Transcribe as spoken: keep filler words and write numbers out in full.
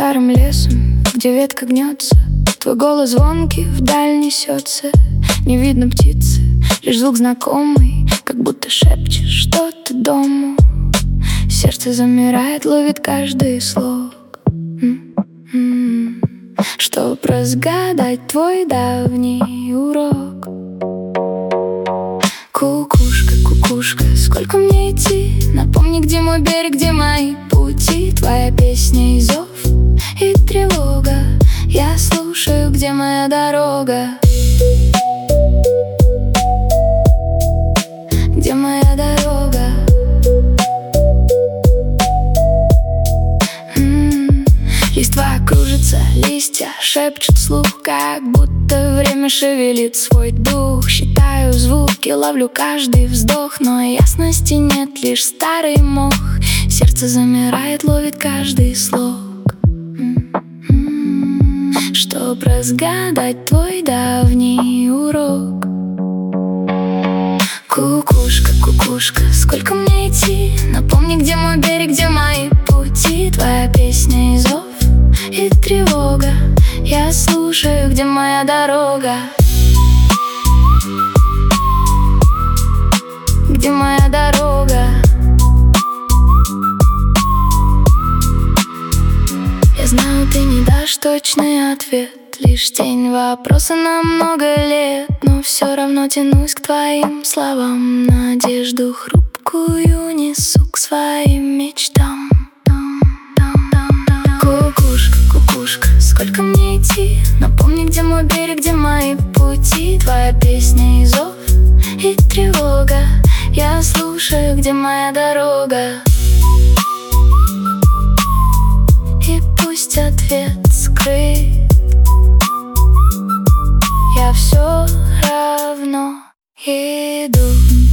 старым лесом, где ветка гнется, твой голос звонкий вдаль несется. Не видно птицы, лишь звук знакомый, как будто шепчешь что-то дому. Сердце замирает, ловит каждый слог, м-м-м. Чтоб разгадать твой давний урок. Кукушка, кукушка, сколько мне идти? Напомни, где мой берег, где мои пути. Твоя песня и зов, и тревога. Я слушаю, где моя дорога. Где моя дорога? М-м-м. Листва кружится, листья шепчут вслух, как будто время шевелит свой дух. Считаю звуки, ловлю каждый вздох, но ясности нет, лишь старый мох. Сердце замирает, ловит каждый слог, м-м-м. Чтоб разгадать твой давний урок. Кукушка, кукушка, сколько мне идти? Напомни, где мой берег, где мои пути. Твоя песня и зов, и тревога. Я слушаю, где моя дорога. Где моя дорога? Я знаю, ты не дашь точный ответ, лишь тень вопроса на много лет. Но все равно тянусь к твоим словам, надежду хрупкую несу к своим мечтам. Кукушка, кукушка, сколько мне идти? Напомни, где мой берег, где мои пути. Твоя песня и зов, и тревога. Я слушаю, где моя дорога. И пусть ответ скрыт, я все равно иду.